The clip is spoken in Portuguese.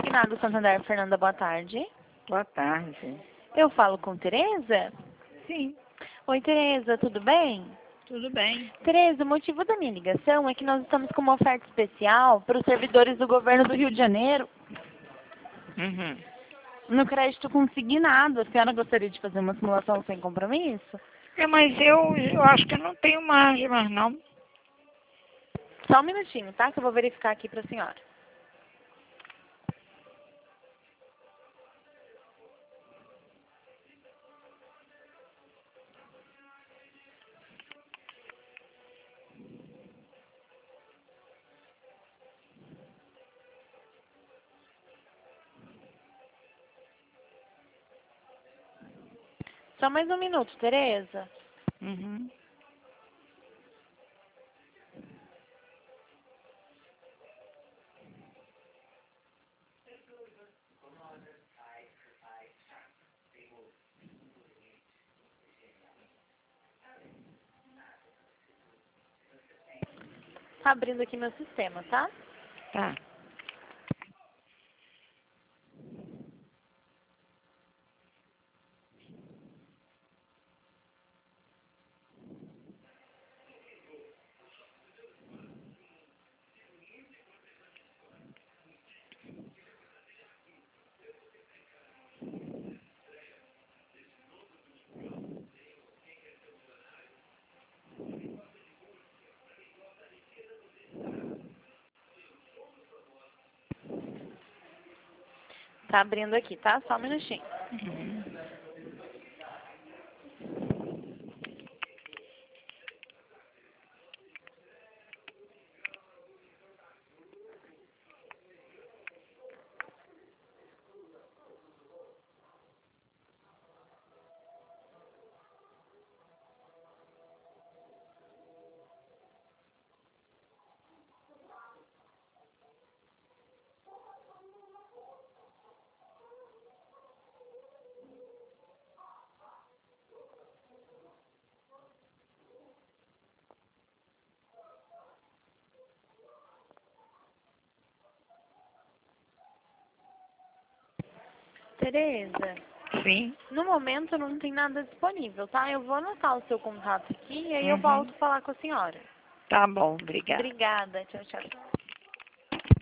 Consignado Santander, Fernanda, boa tarde. Boa tarde. Eu falo com Tereza? Sim, Oi, Tereza, tudo bem? tudo bem. Tereza, o motivo da minha ligação é que nós estamos com uma oferta especial para os servidores do governo do Rio de Janeiro, Uhum. no crédito consignado. A senhora gostaria de fazer uma simulação sem compromisso? Mas eu acho que eu não tenho margem, mas não. Só um minutinho, tá? Que eu vou verificar aqui para a senhora. Só mais um minuto, Tereza. Uhum. Tá abrindo aqui meu sistema, tá? Tá. Tá abrindo aqui, tá? Só um minutinho. Uhum. Tereza, Sim. no momento não tem nada disponível, tá? Eu vou anotar o seu contato aqui e aí eu Uhum. volto a falar com a senhora. Tá bom, obrigada. Obrigada. Tchau, tchau.